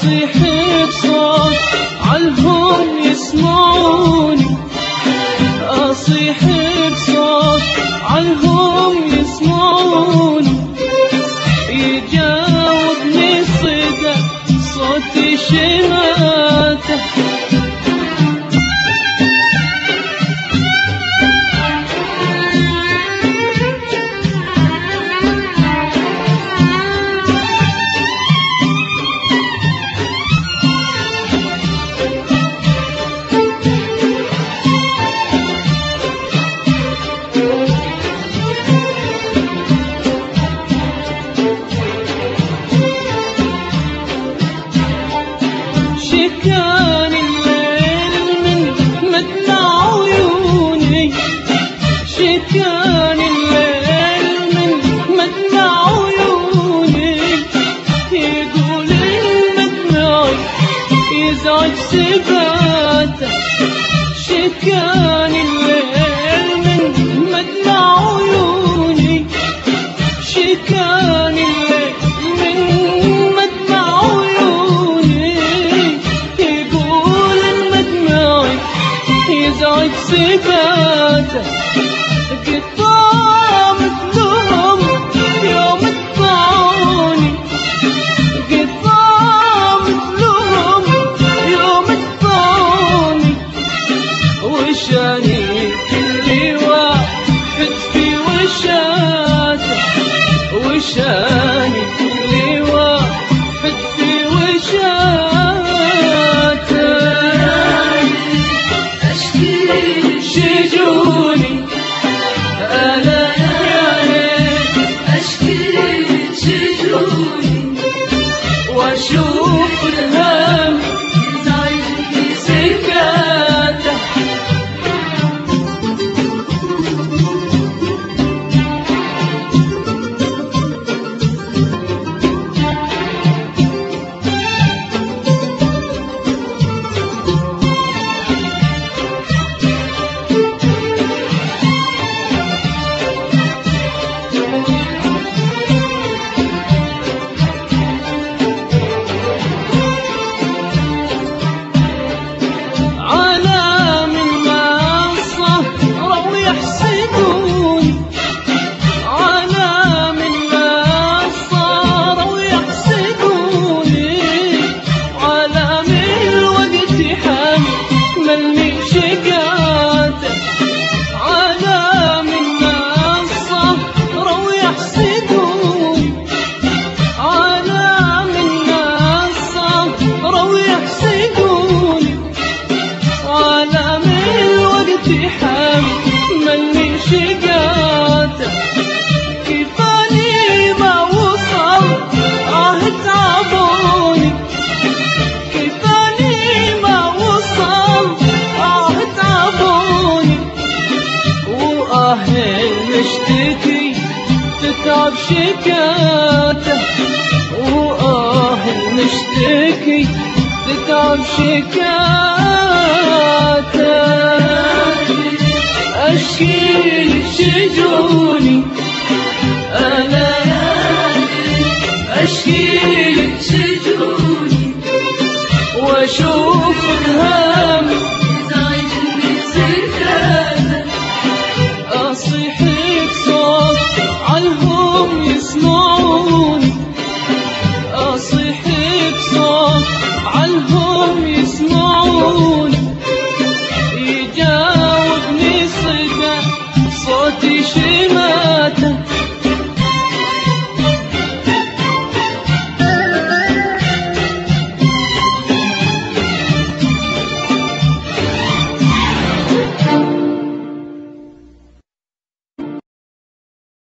أصيح بصوت عالهم يسمعوني، أصيح بصوت عالهم يسمعوني، يجاوبني صدى صوتي شماته. شكان الليل من مدمع عيوني، شكان الليل من مدمع عيوني، يقول المدمع يزعج سباته. شكان الليل من مدمع عيوني، شكان الليل من مدمع عيوني، يقول المدمع يزعج سباته. قطامت لهم يوم اتبعوني، قطامت لهم يوم اتبعوني، وشاني كل واحد في وشاته، وشاني كل واحد في وشاته. أشكي شجوني أنا يا ليل، أشكي شجوني وأشوف الهم يزعجني سكاته. ملني شقاته، كفاني ما وصل تعبوني، كفاني ما وصل تعبوني، نشتكي تتعب شكاته، نشتكي تتعب شكاته. أشكي شجوني أنا أشكي شجوني وأشوف الهم